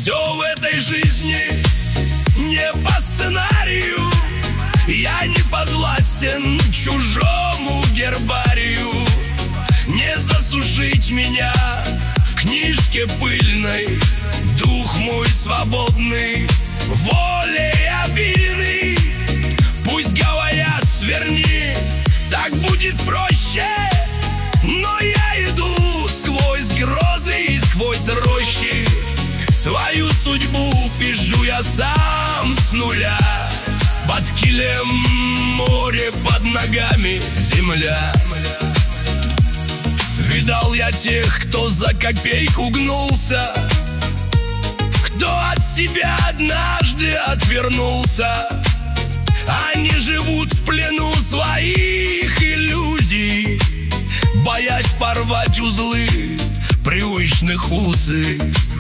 Все в этой жизни не по сценарию. Я не подвластен чужому гербарию. Не засушить меня в книжке пыльной. Дух мой свободный, волей обильный. Пусть говорят, сверни, так будет проще. Но я иду сквозь грозы и сквозь рощи. Свою судьбу пишу я сам с нуля. Под килем море, под ногами земля. Видал я тех, кто за копейку гнулся, кто от себя однажды отвернулся. Они живут в плену своих иллюзий, боясь порвать узлы привычных уз.